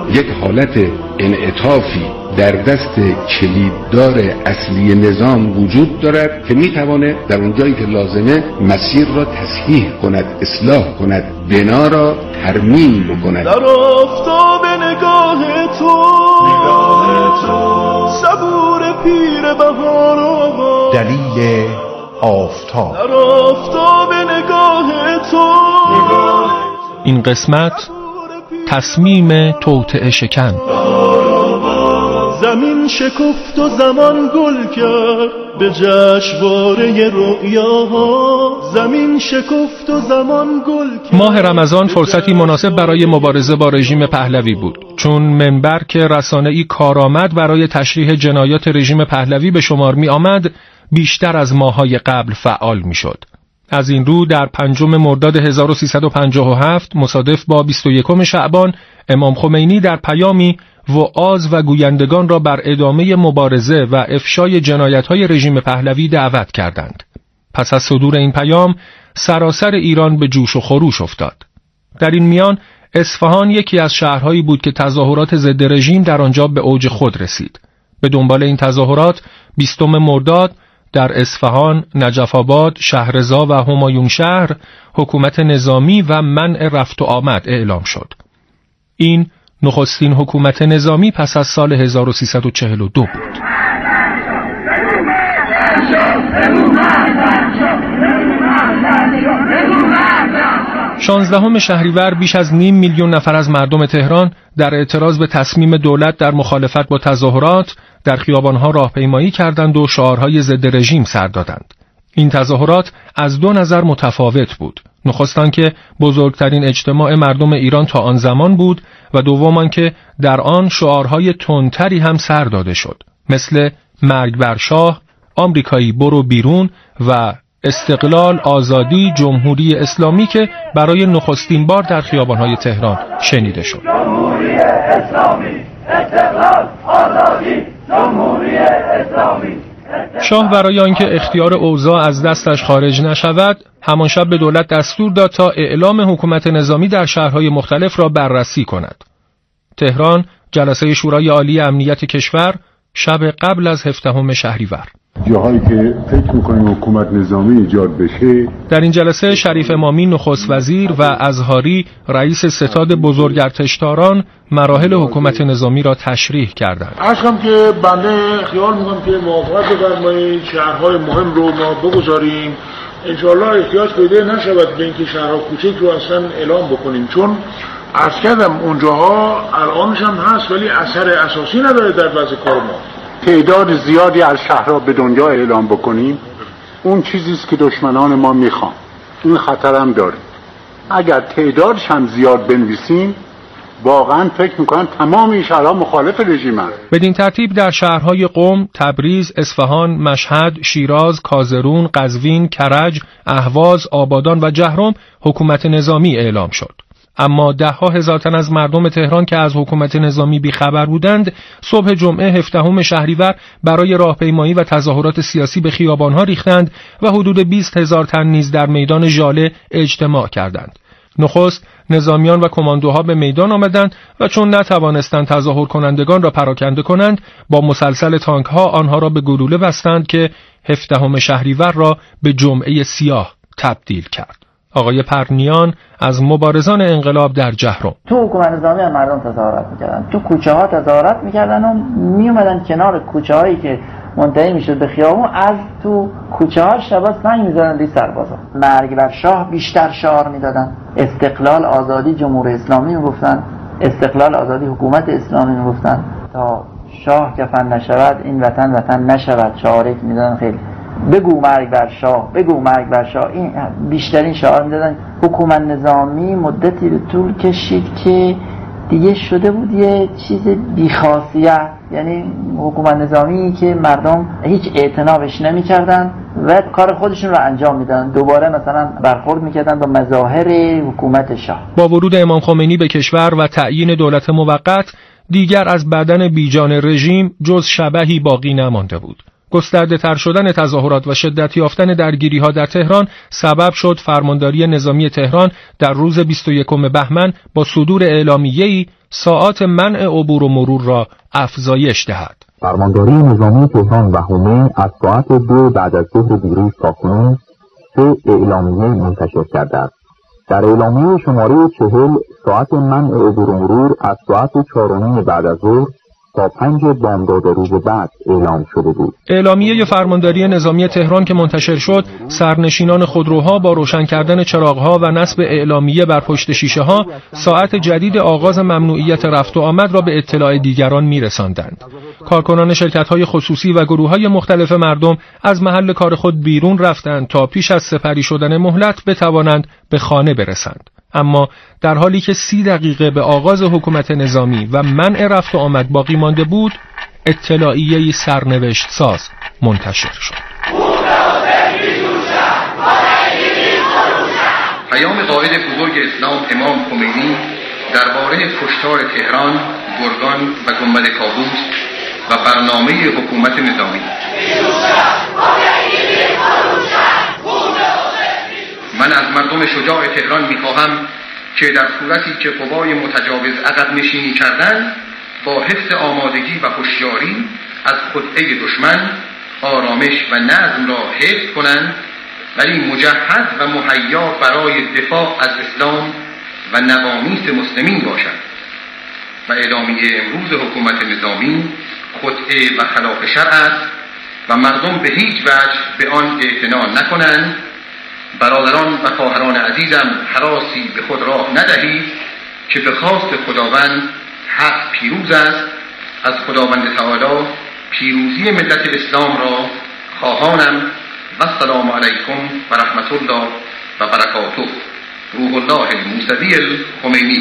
یک حالت انعطافی در دست کلیددار اصلی نظام وجود دارد که میتواند در اونجایی که لازمه مسیر را تصحیح کند، اصلاح کند، بنا را ترمیم بکند. در آفتاب نگاه تو صبور پیر بهار آمد. دلیل آفتاب. در آفتاب نگاه تو. این قسمت تصمیم توطئه شکن. زمین شکفت و زمان گل کرد به جشنواره رؤیاها. زمین شکفت و زمان گل کرد. ماه رمضان فرصتی مناسب برای مبارزه با رژیم پهلوی بود، چون منبر که رسانه‌ای کارآمد برای تشریح جنایات رژیم پهلوی به شمار می آمد، بیشتر از ماه‌های قبل فعال می شد. از این رو در 5 مرداد 1357 مصادف با 21 شعبان امام خمینی در پیامی وعاظ و گویندگان را بر ادامه مبارزه و افشای جنایت‌های رژیم پهلوی دعوت کردند. پس از صدور این پیام سراسر ایران به جوش و خروش افتاد. در این میان اصفهان یکی از شهرهایی بود که تظاهرات ضد رژیم در آنجا به اوج خود رسید. به دنبال این تظاهرات 20 مرداد در اصفهان، نجف آباد، شهرضا و همایون شهر حکومت نظامی و منع رفت و آمد اعلام شد. این نخستین حکومت نظامی پس از سال 1342 بود. 16 شهریور بیش از 500,000 نفر از مردم تهران در اعتراض به تصمیم دولت در مخالفت با تظاهرات در خیابانها راهپیمایی کردند و شعارهای ضد رژیم سر دادند. این تظاهرات از 2 نظر متفاوت بود. نخست آنکه بزرگترین اجتماع مردم ایران تا آن زمان بود و دوم آنکه در آن شعارهای تندتری هم سر داده شد، مثل مرگ بر شاه، آمریکایی برو بیرون و استقلال، آزادی، جمهوری اسلامی که برای نخستین بار در خیابان‌های تهران شنیده شد. جمهوری اسلامی، استقلال، آزادی، جمهوری اسلامی. شاه برای آنکه اختیار اوضاع از دستش خارج نشود، همان شب به دولت دستور داد تا اعلام حکومت نظامی در شهرهای مختلف را بررسی کند. تهران، جلسه شورای عالی امنیت کشور، شب قبل از 17 شهریور. جاهایی که فکر می‌کنیم حکومت نظامی ایجاد بشه. در این جلسه شریف امامی نخست وزیر و ازهاری رئیس ستاد بزرگارتشتاران مراحل حکومت نظامی را تشریح کردند. عرضم که بنده خیال می‌کنم که موافقت بفرمایید شهرهای مهم رو ما بگذاریم. انشاءالله احتیاج پیدا نشود به اینکه شهرها کوچک رو اصلا اعلام بکنیم، چون عرض کردم اونجاها الانش هم هست ولی اثر اساسی نداره در وضع کار ما. تعداد زیادی از شهرها به دنیا اعلام بکنیم اون چیزیست که دشمنان ما میخوان. این خطر هم داره. اگر تعدادش هم زیاد بنویسیم واقعا فکر میکنم تمام این شهرها مخالف رژیم هست. بدین ترتیب در شهرهای قم، تبریز، اصفهان، مشهد، شیراز، کازرون، قزوین، کرج، اهواز، آبادان و جهرم حکومت نظامی اعلام شد. اما 10,000 تن از مردم تهران که از حکومت نظامی بیخبر بودند، صبح جمعه 17 شهریور برای راهپیمایی و تظاهرات سیاسی به خیابانها ریختند و حدود 20,000 تن نیز در میدان ژاله اجتماع کردند. نخست نظامیان و کماندوها به میدان آمدند و چون نتوانستند تظاهر کنندگان را پراکنده کنند، با مسلسل تانک‌ها آنها را به گلوله بستند که 17 شهریور را به جمعه سیاه تبدیل کرد. آقای پرنیان از مبارزان انقلاب در جهرم: تو حکومت نظامی هم مردم تظاهرات میکردن، تو کوچه ها تظاهرات میکردن و میومدن کنار کوچه هایی که منتهی میشد به خیابون، از تو کوچه ها شبا سنگ میزدن روی سربازا. مرگ بر شاه بیشتر شعار میدادن، استقلال، آزادی، جمهوری اسلامی میگفتن، استقلال، آزادی، حکومت اسلامی میگفتن، تا شاه کفن نشود این وطن وطن نشود شعاری میدادن. خیلی بگو مرگ بر شاه، بگو مرگ بر شاه، این بیشترین شعار میدادن. حکومت نظامی مدتی رو طول کشید که دیگه شده بود یه چیز بیخاصیت، یعنی حکومت نظامی که مردم هیچ اعتنا بهش نمی‌کردن و کار خودشون رو انجام میدادن، دوباره مثلا برخورد می‌کردن با مظاهر حکومت شاه. با ورود امام خمینی به کشور و تعیین دولت موقت، دیگر از بدن بیجان رژیم جز شبحی باقی نمانده بود. گسترده تر شدن تظاهرات و شدت یافتن درگیری‌ها در تهران سبب شد فرمانداری نظامی تهران در روز 21 بهمن با صدور اعلامیه‌ای ساعات منع عبور و مرور را افزایش دهد. فرمانداری نظامی تهران و حومه از ساعت 2 بعد از ظهر دیروز تاکنون 3 اعلامیه منتشر کرده است. در اعلامیه شماره 40 ساعت منع عبور و مرور از ساعت 4:30 بعد از ظهر تا 5 بامداد روز بعد اعلام شده بود. اعلامیه فرمانداری نظامی تهران که منتشر شد، سرنشینان خودروها با روشن کردن چراغ‌ها و نصب اعلامیه بر پشت شیشه‌ها ساعت جدید آغاز ممنوعیت رفت و آمد را به اطلاع دیگران می‌رساندند. کارکنان شرکت‌های خصوصی و گروه‌های مختلف مردم از محل کار خود بیرون رفتند تا پیش از سپری شدن مهلت بتوانند به خانه برسند. اما در حالی که 30 دقیقه به آغاز حکومت نظامی و منع رفت و آمد باقی مانده بود، اطلاعیه‌ای سرنوشت ساز منتشر شد. پیام قائد بزرگ اسلام امام خمینی درباره کشتار تهران، گرگان و گنبد کاووس و برنامه حکومت نظامی. من از مردم شجاع تهران می‌خواهم که در صورتی که قوای متجاوز عقب نشینی کردند، با حفظ آمادگی و هوشیاری از خدعه دشمن آرامش و نظم را حفظ کنند، ولی مجهز و مهیا برای دفاع از اسلام و نوامیس مسلمین باشند. و اعلامیه امروز حکومت نظامی خدعه و خلاف شرع است و مردم به هیچ وجه به آن اعتنا نکنند. برادران و خواهران عزیزم، هراسی به خود راه ندهید که به خواست خداوند حق پیروز است. از خداوند تعالی پیروزی ملت اسلام را خواهانم. و السلام علیکم و رحمت الله و برکاته. روح الله الموسوی الخمینی.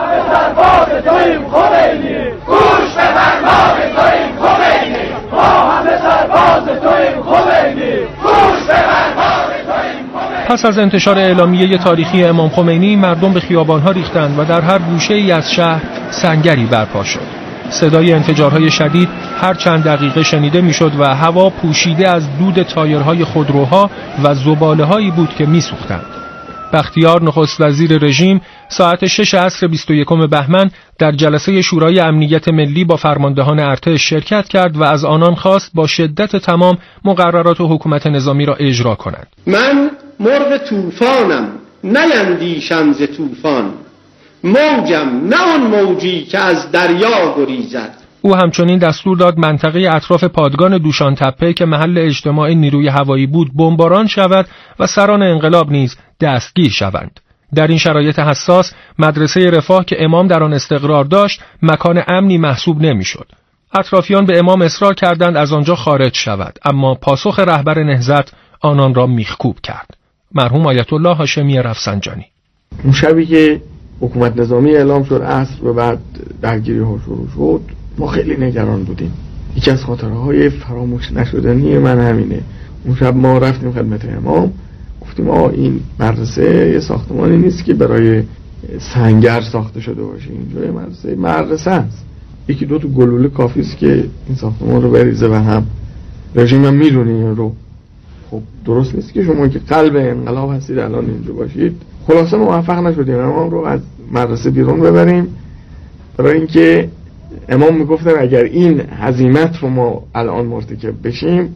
گوش به فرمان توییم خمینی. ما همه سرباز توییم خمینی. گوش به فرمان توییم خمینی. پس از انتشار اعلامیه تاریخی امام خمینی، مردم به خیابان‌ها ریختند و در هر گوشه‌ای از شهر سنگری برپا شد. صدای انفجارهای شدید هر چند دقیقه شنیده میشد و هوا پوشیده از دود تایرهای خودروها و زباله‌هایی بود که میسوختند. بختیار نخست وزیر رژیم ساعت 6 عصر 21 بهمن در جلسه شورای امنیت ملی با فرماندهان ارتش شرکت کرد و از آنان خواست با شدت تمام مقررات حکومت نظامی را اجرا کنند. من مرغ طوفانم، نیندیشم ز طوفان، موجم نه آن موجی که از دریا گریزد. او همچنین دستور داد منطقه اطراف پادگان دوشان تپه که محل اجتماع نیروی هوایی بود بمباران شود و سران انقلاب نیز دستگیر شوند. در این شرایط حساس مدرسه رفاه که امام در آن استقرار داشت مکان امنی محسوب نمیشد. اطرافیان به امام اصرار کردند از آنجا خارج شود، اما پاسخ رهبر نهضت آنان را میخکوب کرد. مرحوم آیت الله هاشمی رفسنجانی. اون شبی که حکومت نظامی اعلام شد عصر و بعد درگیری ها شروع شد، ما خیلی نگران بودیم. یکی از خاطره‌های فراموش نشدنی من همینه. اون شب ما رفتیم خدمت امام، گفتیم این مدرسه یه ساختمانی نیست که برای سنگر ساخته شده باشه، اینجا مدرسه است. یکی دو تا گلوله کافی است که این ساختمان رو بریزه و هم رژیم هم میدونه این رو. خب درست نیست که شما که قلب انقلاب هستید الان اینجا باشید. خلاصه موفق نشدیم امام رو از مدرسه بیرون ببریم، برای اینکه امام میگفتن اگر این هزیمت رو ما الان مرتکب بشیم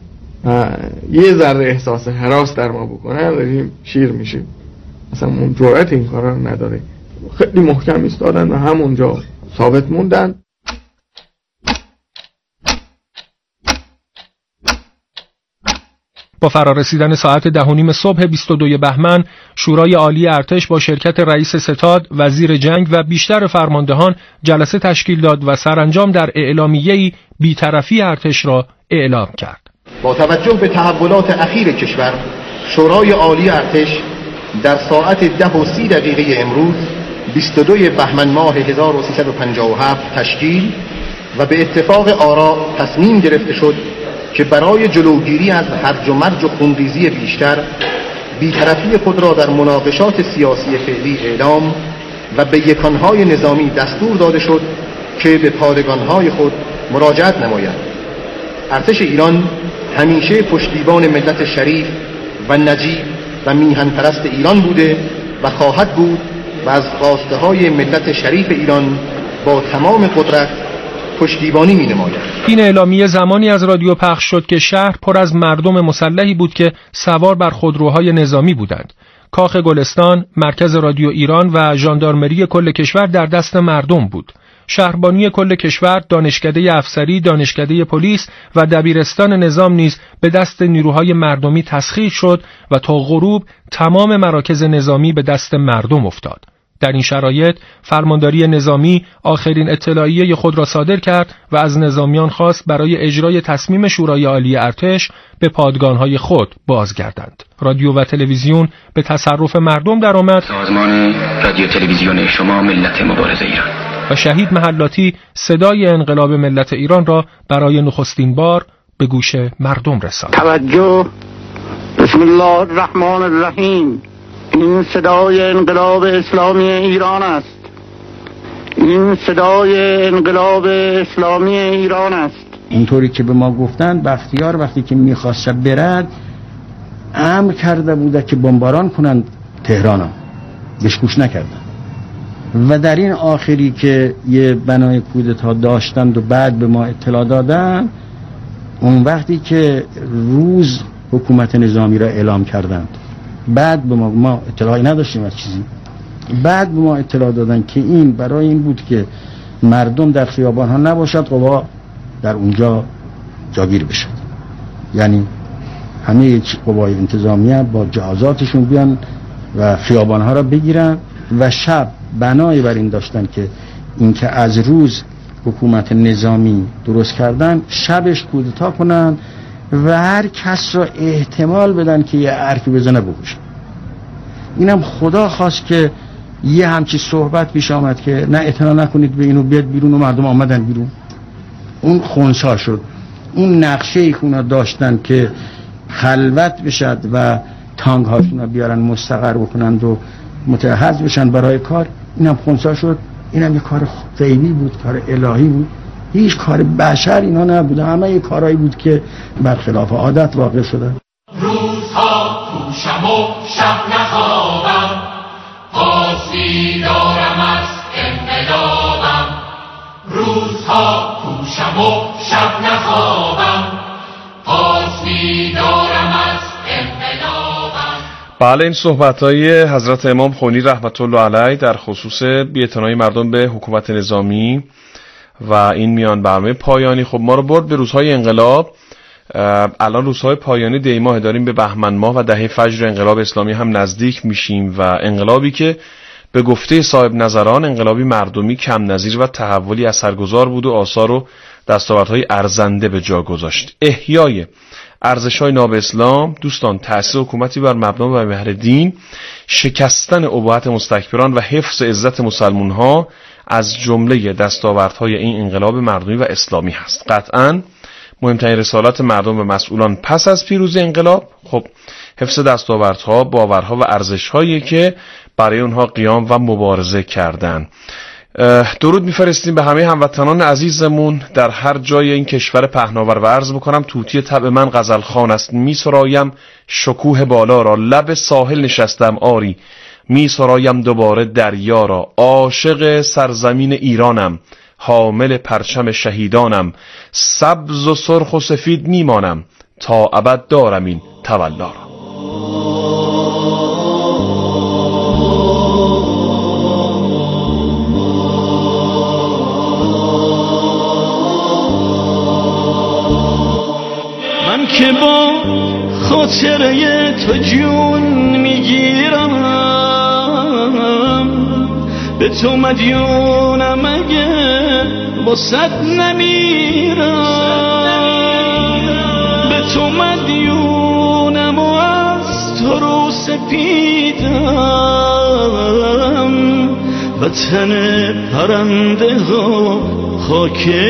یه ذره احساس هراس در ما بکنن رژیم شیر میشیم. اصلا اون جرأت این کارا رو نداره. خیلی محکم ایستادن و همونجا ثابت موندن. با فرارسیدن ساعت 10:30 صبح 22 بهمن، شورای عالی ارتش با شرکت رئیس ستاد، وزیر جنگ و بیشتر فرماندهان جلسه تشکیل داد و سرانجام در اعلامیه‌ای بی‌طرفی ارتش را اعلام کرد. با توجه به تحولات اخیر کشور، شورای عالی ارتش در ساعت 10:30 امروز 22 بهمن ماه 1357 تشکیل و به اتفاق آرا تصمیم گرفته شد که برای جلوگیری از هرج و مرج و خونریزی بیشتر، بی‌طرفی خود را در مناقشات سیاسی فعلی اعلام و به یکانهای نظامی دستور داده شد که به پادگانهای خود مراجعت نمایند. ارتش ایران همیشه پشتیبان ملت شریف و نجیب و میهن پرست ایران بوده و خواهد بود و از خواسته های ملت شریف ایران با تمام قدرت پشتیبانی می نماید. این اعلامیه زمانی از رادیو پخش شد که شهر پر از مردم مسلحی بود که سوار بر خودروهای نظامی بودند. کاخ گلستان، مرکز رادیو ایران و ژاندارمری کل کشور در دست مردم بود. شهربانی کل کشور، دانشکده افسری، دانشکده پلیس و دبیرستان نظام نیز به دست نیروهای مردمی تسخیر شد و تا غروب تمام مراکز نظامی به دست مردم افتاد. در این شرایط فرمانداری نظامی آخرین اطلاعیه خود را صادر کرد و از نظامیان خواست برای اجرای تصمیم شورای عالی ارتش به پادگانهای خود بازگردند. رادیو و تلویزیون به تصرف مردم درآمد. سازمان رادیو تلویزیون شما ملت مبارزه ایران و شهید محلاتی صدای انقلاب ملت ایران را برای نخستین بار به گوش مردم رساند. توجه، بسم الله الرحمن الرحیم. این صدای انقلاب اسلامی ایران است. این صدای انقلاب اسلامی ایران است. اونطوری که به ما گفتن بختیار وقتی که میخواست برد امر کرده بوده که بمباران کنند تهرانم، بهش گوش نکردن. و در این آخری که یه بنای کودتا داشتند و بعد به ما اطلاع دادن، اون وقتی که روز حکومت نظامی را اعلام کردند، بعد به ما اطلاعی نداشتیم از چیزی، بعد به ما اطلاع دادن که این برای این بود که مردم در خیابان ها نباشد، قوا در اونجا جاگیر بشد. یعنی همه قوای انتظامیه با جهازاتشون بیان و خیابان ها را بگیرن و شب بنای بر این داشتن که اینکه از روز حکومت نظامی درست کردن، شبش کودتا کنن و هر کس را احتمال بدن که یه حرفی بزنه بکشن. اینم خدا خواست که یه همچی صحبت پیش آمد که نه اعتنا نکنید به اینو، بیاد بیرون، و مردم آمدن بیرون. اون خونسا شد. اون نقشه ای که اونا داشتن که خلوت بشد و تانگ هاشون رو بیارن مستقر بکنند و متحض بشن برای کار، اینم خونسا شد. اینم یه کار غیبی بود، کار الهی بود، هیچ کار بشر اینا نبود، همه یه کارهایی بود که برخلاف عادت واقع شده. روزها کوشم و شب نخوابم، قاصدی دارم از انقلابم. روزها کوشم و شب نخوابم، قاصدی دارم از انقلابم. بله، این صحبت‌های حضرت امام خونی رحمت الله علیه در خصوص بی‌اعتنایی مردم به حکومت نظامی و این میان برنامه پایانی خب ما رو برد به روزهای انقلاب. الان روزهای پایانی دی ماه داریم، به بهمن ماه و دهه فجر انقلاب اسلامی هم نزدیک میشیم و انقلابی که به گفته صاحب نظران انقلابی مردمی کم نظیر و تحولی اثرگذار بود و آثار و دستاوردهای ارزنده به جا گذاشت. احیای ارزش‌های ناب اسلام، دوستان، تأسیس حکومتی بر مبنا و محور دین، شکستن اباحت مستکبران و حفظ عزت مسلمان‌ها از جمله دستاوردهای این انقلاب مردمی و اسلامی هست. قطعاً مهمترین رسالت مردم و مسئولان پس از پیروزی انقلاب خب حفظ دستاوردها، باورها و ارزش‌هایی که برای اونها قیام و مبارزه کردن. درود میفرستیم به همه هموطنان عزیزمون در هر جای این کشور پهناور و عرض بکنم طوطی طبع من غزل خوان است. میسرایم شکوه بالا را، لب ساحل نشستم آری، میسرایم دوباره دریا را. عاشق سرزمین ایرانم، حامل پرچم شهیدانم، سبز و سرخ و سفید میمانم، تا ابد دارم این تولا را. من که با خاطره تو جون میگیرم، به تو مدیونم، اگه با صد نمیرم. به تو مدیونم و از تو رو سپیدم، وطن پرنده ها خاک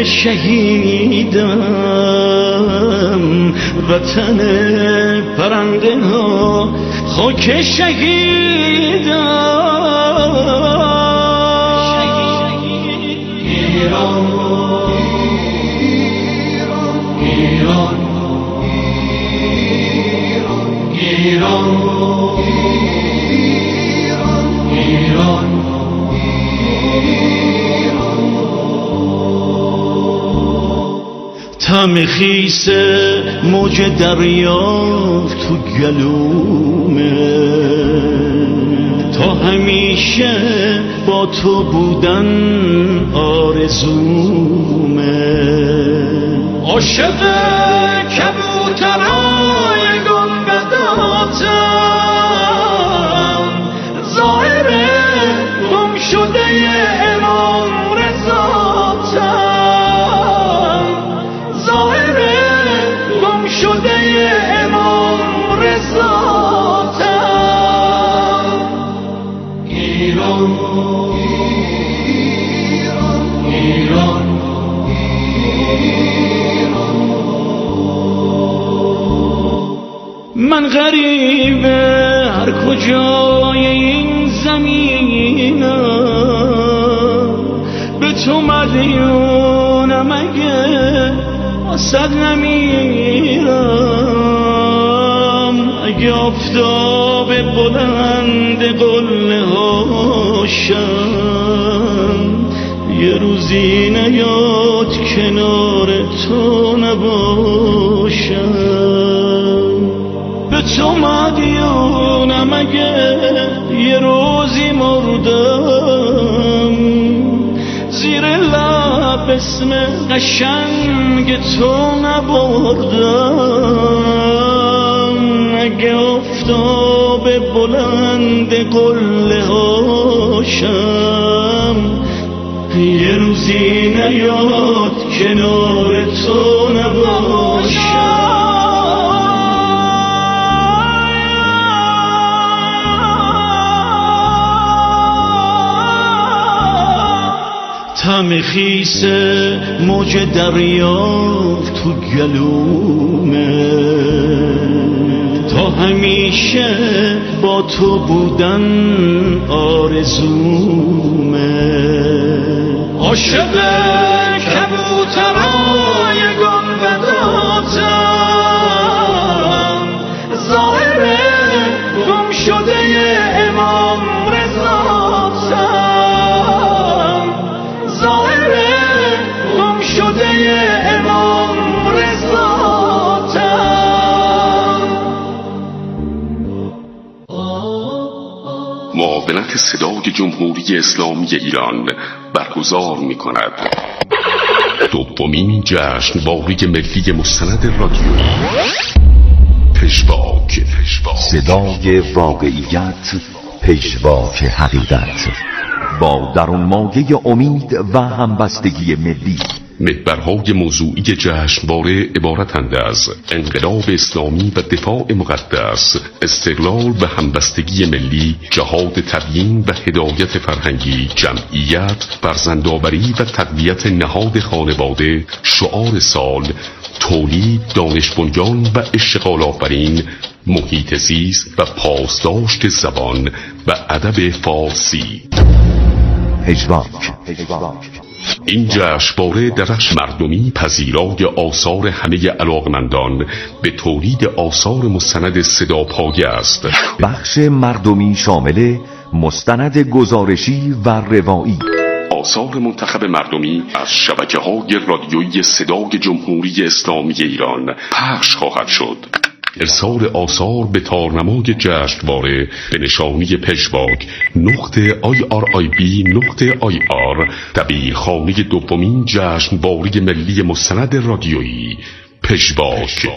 شهیدم. وطن پرنده ها خاک شهیدم. ایران ایران ایران ایران ایران تم خیس موج دریا تو گلومه، تا همیشه با تو بودن آرزومه. عاشق کبوترای گنبداتم، ظاهر گم شده امام رضاتم، ظاهر گم شده امام رضاتم. ایران ایران من غریبه هر کجای این زمینم، به تو مدیونم اگه واسد نمیرم. اگه آفتاب بلند قله هاشم، یه روزی نیاد کنار تو نباشم. به تو مدیونم اگه یه روزی مردم، زیر لب اسم قشنگ تو نبردم. اگه آفتاب بلند قله هاشم، یه روزی نیاد کنار تو نباشم. تم خیس موج دریا تو گلومه، تا همیشه با تو بودن آرزومه. عاشق کبوترای گنبداتم، ظاهر گم شده امام رضاتم، ظاهر گم شده امام رضاتم. معاونت صدای جمهوری اسلامی ایران برگزار می‌کند دومین جشنواره ملی مستند رادیو پژواک، صدای واقعیت، پژواک حقیقت، با درونمایه امید و همبستگی ملی. محورهای موضوعی جشنواره عبارتند از انقلاب اسلامی و دفاع مقدس، استقلال و همبستگی ملی، جهاد تبیین و هدایت فرهنگی، جمعیت، فرزندآوری و تقویت نهاد خانواده، شعار سال، تولید، دانش بنیان و اشتغال آفرین، محیط زیست و پاسداشت زبان و ادب فارسی. پژواک. این جشنواره درش مردمی پذیرای آثار همه علاقمندان به تولید آثار مستند صداپایه است. بخش مردمی شامل مستند گزارشی و روایی، آثار منتخب مردمی از شبکه‌های رادیویی صدای جمهوری اسلامی ایران پخش خواهد شد. ارسال آثار به تارنمای جشنواره به نشانی پژواک .irib.ir دبیرخانه دومین جشنواره ملی مستند رادیویی پژواک.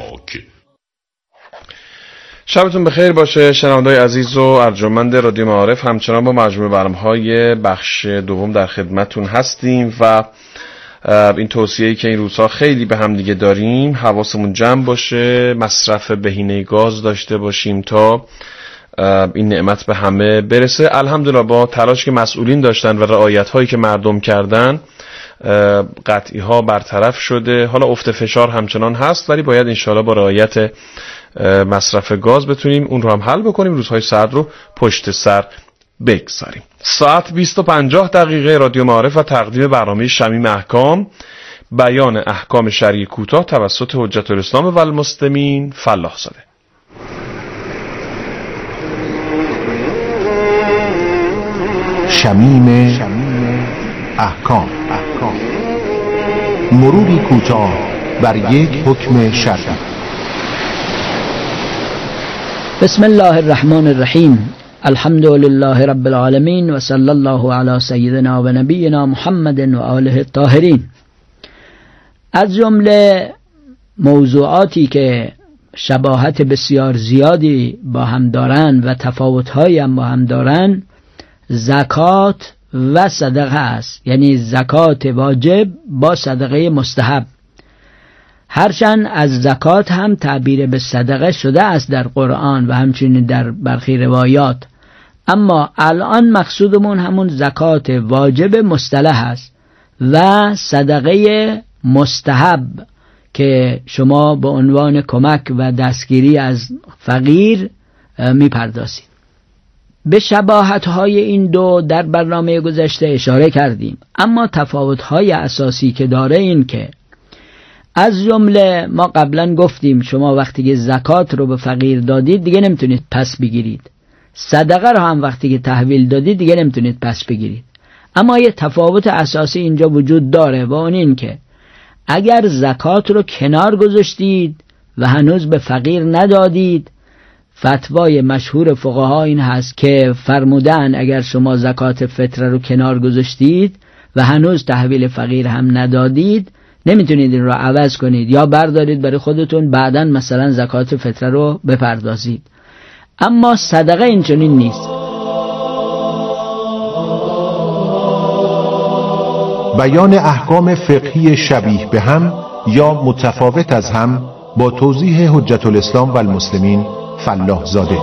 شبتون بخیر باشه شنونده‌های عزیز و ارجمند رادیو معارف. همچنان با مجموعه برنامه‌های بخش دوم در خدمتتون هستیم و این توصیه‌ای که این روزها خیلی به هم دیگه داریم، حواسمون جمع باشه، مصرف بهینه گاز داشته باشیم تا این نعمت به همه برسه. الحمدلله با تلاش که مسئولین داشتن و رعایت‌هایی که مردم کردن، قطعی ها برطرف شده. حالا افت فشار همچنان هست، ولی باید انشاءالله با رعایت مصرف گاز بتونیم اون رو هم حل بکنیم، روزهای سرد رو پشت سر بگذاریم. ساعت 20:50 رادیو معارف و تقدیم برنامه شمیم احکام، بیان احکام شرعی کوتاه توسط حجت الاسلام و المسلمین فلاح زاده. شمیم احکام، مروری کوتاه بر یک حکم شرعی. بسم الله الرحمن الرحیم. الحمد لله رب العالمین و صلی الله علی سیدنا و نبینا محمد و آله الطاهرین. از جمله موضوعاتی که شباهت بسیار زیادی با هم دارند و تفاوت‌هایی هم با هم دارند، زکات و صدقه است. یعنی زکات واجب با صدقه مستحب. هرچند از زکات هم تعبیر به صدقه شده است در قرآن و همچنین در برخی روایات، اما الان مقصودمون همون زکات واجب مصطلح است و صدقه مستحب که شما به عنوان کمک و دستگیری از فقیر میپردازید. به شباهت‌های این دو در برنامه گذشته اشاره کردیم، اما تفاوت‌های اساسی که داره این که از جمله ما قبلا گفتیم شما وقتی که زکات رو به فقیر دادید دیگه نمیتونید پس بگیرید، صدقه رو هم وقتی که تحویل دادید دیگه نمیتونید پس بگیرید. اما یه تفاوت اساسی اینجا وجود داره و اون این که اگر زکات رو کنار گذاشتید و هنوز به فقیر ندادید، فتوای مشهور فقها این هست که فرمودن اگر شما زکات فطره رو کنار گذاشتید و هنوز تحویل فقیر هم ندادید، نمیتونید این رو عوض کنید یا بردارید برای خودتون بعداً مثلا زکات فطره رو بپردازید. اما صدقه اینچنین نیست. بیان احکام فقهی شبیه به هم یا متفاوت از هم با توضیح حجت الاسلام و المسلمین فلاح زاده.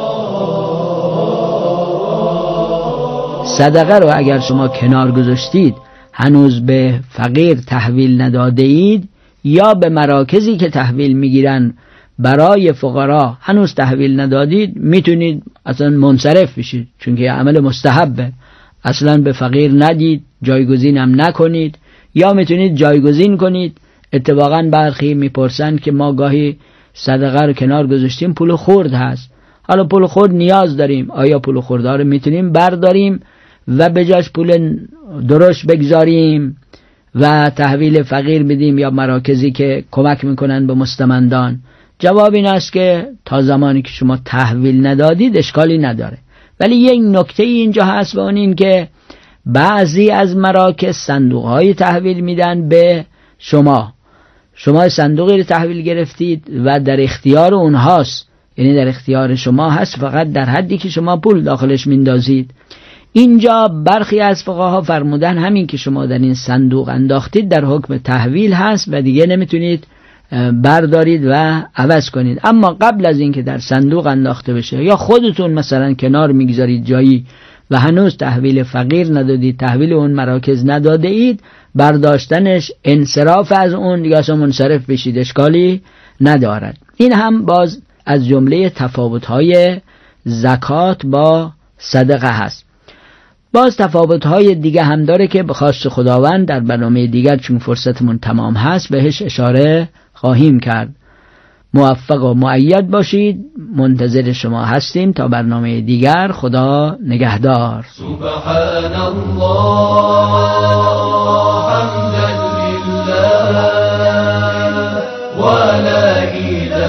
صدقه رو اگر شما کنار گذاشتید، هنوز به فقیر تحویل نداده اید یا به مراکزی که تحویل میگیرن برای فقرا هنوز تحویل ندادید، میتونید اصلا منصرف بشید، چون که عمل مستحبه. اصلا به فقیر ندید، جایگزین هم نکنید، یا میتونید جایگزین کنید. اتفاقا برخی میپرسن که ما گاهی صدقه رو کنار گذاشتیم پول خرد هست، حالا پول خرد نیاز داریم، آیا پول خردها رو میتونیم برداریم و به جاش پول درشت بگذاریم و تحویل فقیر بدیم یا مراکزی که کمک میکنن به مستمندان؟ جواب این است که تا زمانی که شما تحویل ندادید اشکالی نداره. ولی یک نکته اینجا هست و اون این که بعضی از مراکز صندوق‌های تحویل میدن به شما صندوقی رو تحویل گرفتید و در اختیار اونهاست، یعنی در اختیار شما هست، فقط در حدی که شما پول داخلش میندازید. اینجا برخی از فقها فرمودن همین که شما در این صندوق انداختید در حکم تحویل هست و دیگه نمیتونید بردارید و عوض کنید. اما قبل از اینکه در صندوق انداخته بشه یا خودتون مثلا کنار میگذارید جایی و هنوز تحویل فقیر ندادید، تحویل اون مراکز نداده اید، برداشتنش انصراف از اون دیگه اصلا منصرف بشید، اشکالی ندارد. این هم باز از جمله تفاوت‌های زکات با صدقه هست. باز تفاوت‌های دیگه هم داره که به خواست خداوند در برنامه دیگر چون فرصتمون تمام هست بهش اشاره خواهیم کرد. موفق و مؤید باشید. منتظر شما هستیم تا برنامه دیگر. خدا نگهدار. سبحان الله حمدا لله و لا اله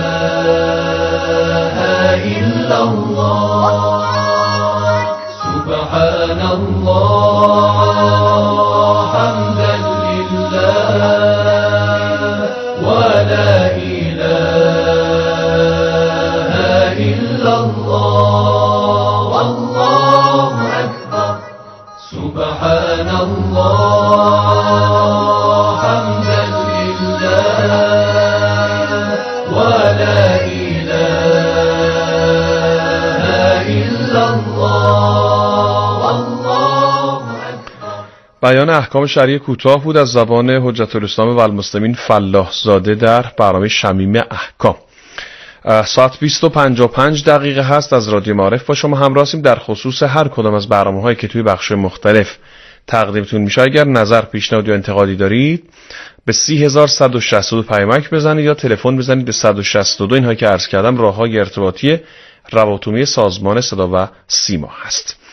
الا الله. سبحان الله حمدا لله و لا سبحان الله حمدا لله و لا اله الا الله والله اکبر. بیان احکام شرعی کوتاه بود از زبان حجت الاسلام و المسلمین فلاح زاده در برنامه شمیم احکام. ساعت 20:55 هست. از رادیو معارف با شما همراهیم در خصوص هر کدام از برنامه‌هایی که توی بخش مختلف تقدیمتون میشه. اگر نظر، پیشنهاد یا انتقادی دارید به 30162 پیامک بزنید یا تلفن بزنید به 162. اینها که عرض کردم راههای ارتباطی روابط عمومی سازمان صدا و سیما هست.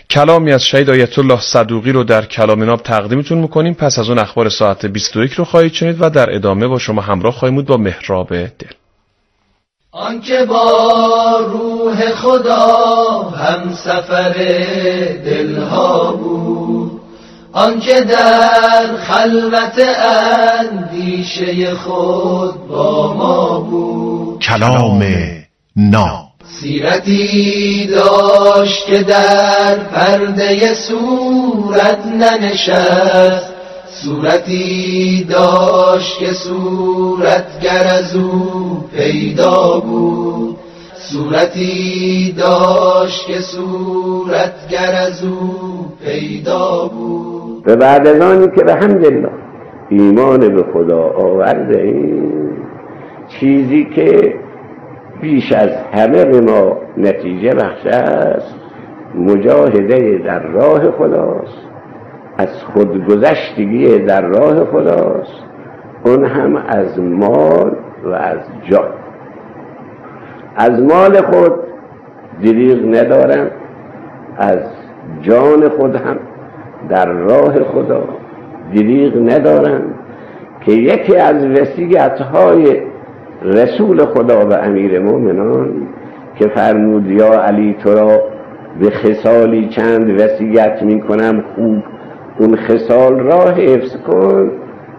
کلامی از شهید آیت الله صدوقی رو در کلام ناب تقدیمتون میکنیم. پس از اون اخبار ساعت 21 رو خواهید شنید و در ادامه با شما همراه خواهیم بود با محراب دل. آنکه با روح خدا هم سفر دلها بود، آنکه در خلوت اندیشه خود با ما بود. کلام ناب سیرتی داشت که در پرده صورت ننشست، صورتی داشت که صورتگر از او پیدا بود، صورتی داشت که صورتگر از او پیدا بود. و بعد از آنی که بحمدالله ایمان به خدا آورده ایم، چیزی که بیش از همه به ما نتیجه بخش است مجاهده در راه خداست، از خودگذشتگی در راه خداست، اون هم از مال و از جان. از مال خود دریغ ندارم، از جان خود هم در راه خدا دریغ ندارم که یکی از وصیت‌های رسول خدا و امیر مومنان که فرمود یا علی تو را به خصالی چند وصیت می کنم، خوب اون خصال را حفظ کن.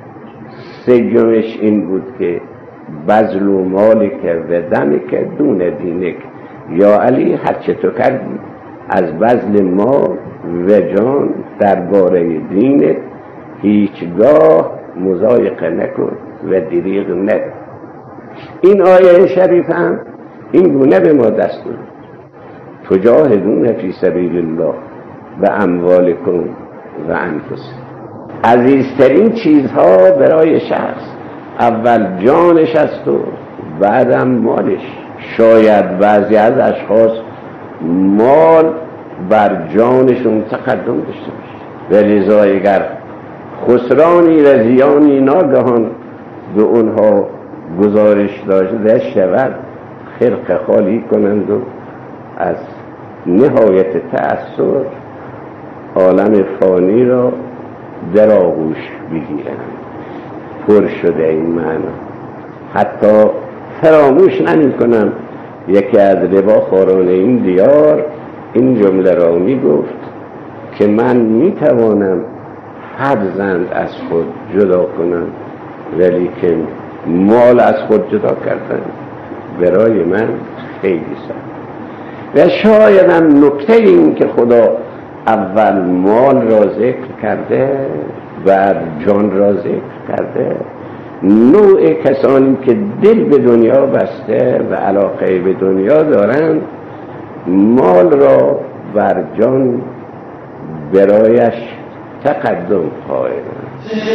سومش این بود که بذل مالک و دمک دون دینک، یا علی هرچه تو کردی از بذل مال و جان درباره دینت هیچگاه مضایقه نکن و دریغ نده. این آیه شریف هم این گونه به ما دستور تجاهدون فی سبیل الله و اموالکم و انفسکم. عزیزترین چیزها برای شخص اول جانش است و بعدم مالش. شاید بعضی از اشخاص مال بر جانشون تقدم داشته باشه، ولذا اگر خسرانی و زیانی ناگهان به اونها گزارش داشته شود، خرق خالی کنند و از نهایت تأثیر عالم فانی را در آغوش بگیرند. پر شده این معنا. حتی فراموش نمی کنم یکی از رباخواران این دیار این جمله را می گفت که من می توانم فرزند از خود جدا کنم، ولی که مال از خود جدا کردن برای من خیلی سخت. و شاید هم نکته این که خدا اول مال را ذکر کرده بعد جان را ذکر کرده، نوع کسانی که دل به دنیا بسته و علاقه به دنیا دارند مال را بر جان برایش تقدم قائلند.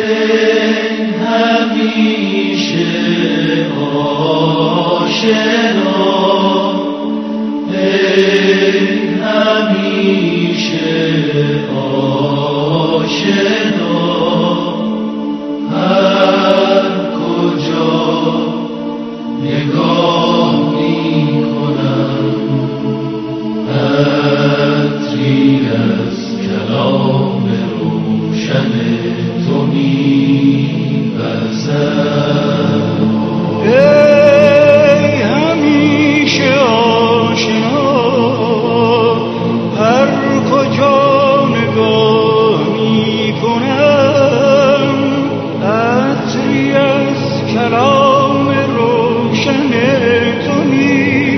همیشه آشنا، همیشه آشنا، هر کجا نگاه می کنم عطری از کلام روشن تو می وزد. ای همیشه آشنا، هر کجا نگاه می کنم عطری از کلام روشن تو می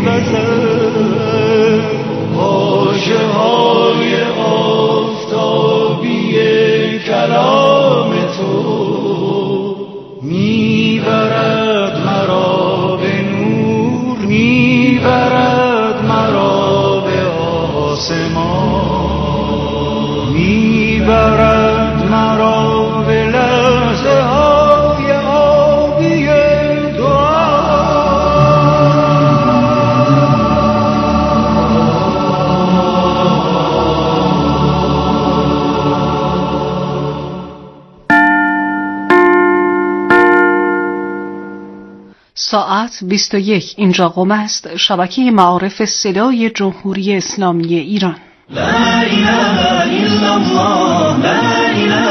وزد. واژه های آفتابی کلام تو میبرد مرا به نور، میبرد مرا به آسمان، میبرد مرا به لحظه های آبی دعا. ساعت 21 اینجا قم است. شبکه معارف صدای جمهوری اسلامی ایران. لا إله إلا الله لا